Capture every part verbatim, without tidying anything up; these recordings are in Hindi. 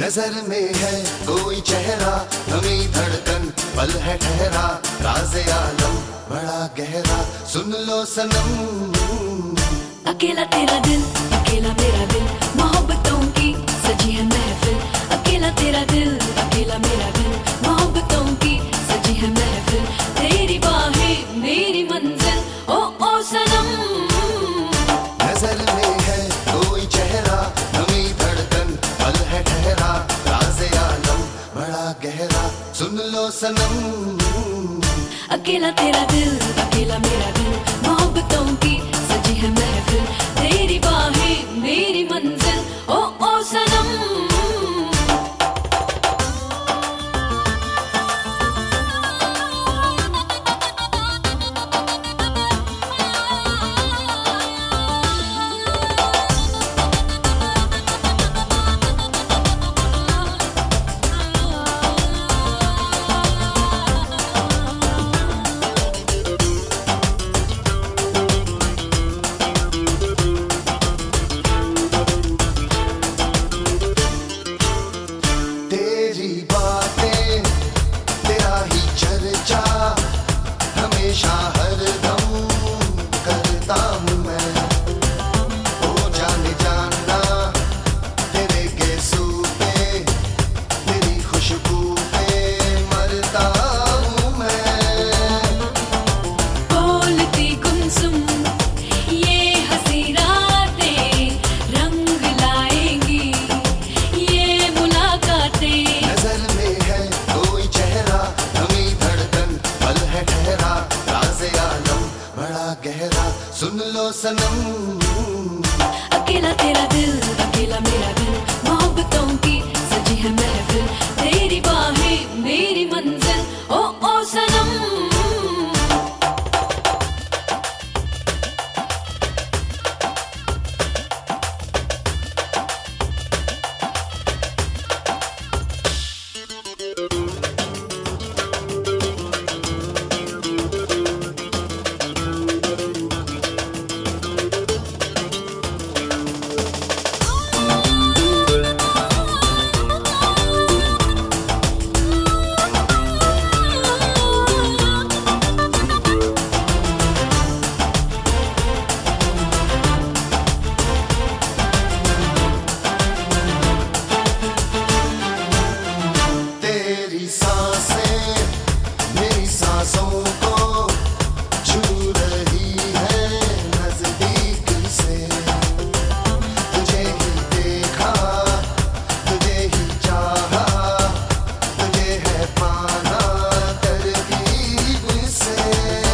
नजर में है कोई चेहरा, हमें धड़कन पल है ठहरा, राज़े आलम बड़ा गहरा, सुन लो सनम। अकेला तेरा दिल, अकेला मेरा दिल, मोहब्बतों की सजी है महफिल। अकेला तेरा दिल, अकेला मेरा दिल, मोहब्बतों की सजी है महफिल। तेरी बाहें मेरी मंजिल, ओ ओ सनम। नजर में है कोई चेहरा, हमें धड़कन पल है ठहरा, राज़े आलम बड़ा गहरा, सुन लो सनम। अकेला तेरा दिल, अकेला मेरा दिल, मोहब्बतों की सजी है महफिल। तेरी बाहें मेरी मंजिल, ओ ओ सनम। तेरी बातें, तेरा ही चर्चा, हमेशा हरदम करता हूँ मैं। ओ जाने जाना तेरे गेसू पे, तेरी खुशबू पे मरता हूँ मैं। बोलती गुमसुम ये हंसी रातें, रंग लाएंगी ये मुलाकातें। नजर में है कोई चेहरा, हमें धड़कन पल है ठहरा, राज़े आलम बड़ा गहरा, सुन लो सनम। अकेला तेरा दिल, अकेला मेरा दिल, मोहब्बतों की सजी है महफिल। तेरी बाहें मेरी मंजिल, ओ ओ सनम। तेरी सांसें मेरी सांसों को छू रही है नजदीक से। तुझे ही देखा, तुझे ही चाहा, तुझे है पाना तरकीब से।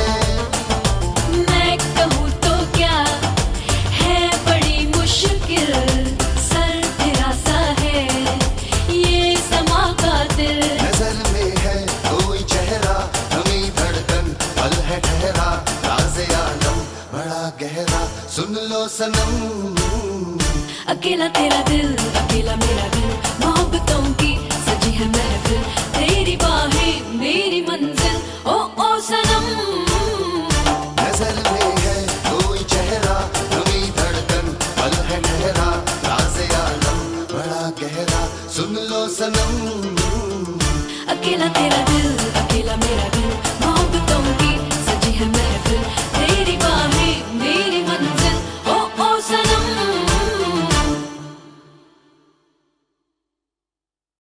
मैं कहूँ तो क्या है बड़ी मुश्किल, सर तेरा सा है ये समा का दिल। नजर में है कोई चेहरा, हमें धड़कन पल है ठहरा, राज़े आलम बड़ा गहरा, सुन लो सनम। अकेला तेरा दिल, अकेला मेरा दिल, मोहब्बतों की सजी है महफिल। तेरी बाहें मेरी मंजिल, ओ ओ सनम।